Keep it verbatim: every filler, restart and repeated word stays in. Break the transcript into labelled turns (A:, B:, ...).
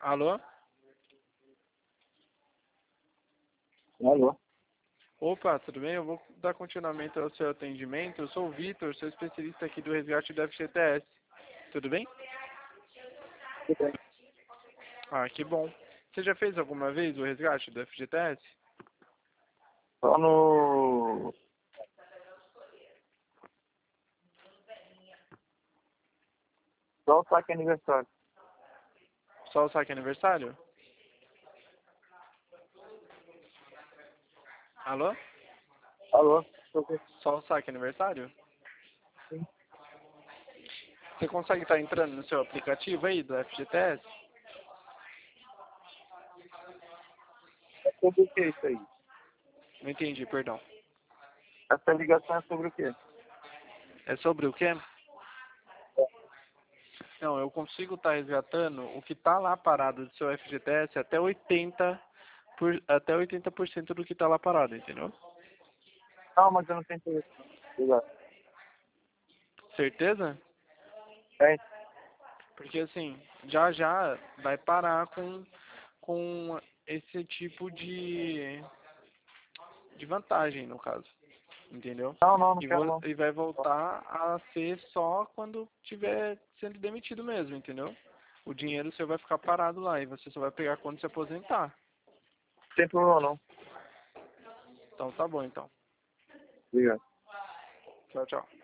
A: Alô?
B: Alô?
A: Opa, tudo bem? Eu vou dar continuamento ao seu atendimento. Eu sou o Vitor, sou especialista aqui do resgate do F G T S. Tudo bem?
B: Tudo bem.
A: Ah, que bom. Você já fez alguma vez o resgate do F G T S?
B: Só no... Só o saque aniversário.
A: Só o saque aniversário? Alô?
B: Alô? Tô aqui.
A: Só o saque aniversário?
B: Sim.
A: Você consegue estar entrando no seu aplicativo aí do F G T S?
B: É sobre o que isso aí?
A: Não entendi, perdão.
B: Essa ligação é sobre o quê?
A: É sobre o quê? Não, eu consigo estar resgatando o que está lá parado do seu F G T S até oitenta por, até oitenta por cento do que está lá parado, entendeu?
B: Não, mas eu não tenho interesse. Obrigado.
A: Certeza?
B: É,
A: Porque assim, já já vai parar com, com esse tipo de, de vantagem, no caso. Entendeu?
B: não, não, não
A: E,
B: quero
A: vo,
B: não.
A: e vai voltar a ser só quando tiver sendo demitido mesmo, entendeu? O dinheiro seu vai ficar parado lá e você só vai pegar quando se aposentar.
B: Não tem problema não.
A: Então tá bom então.
B: Obrigado.
A: Tchau, tchau.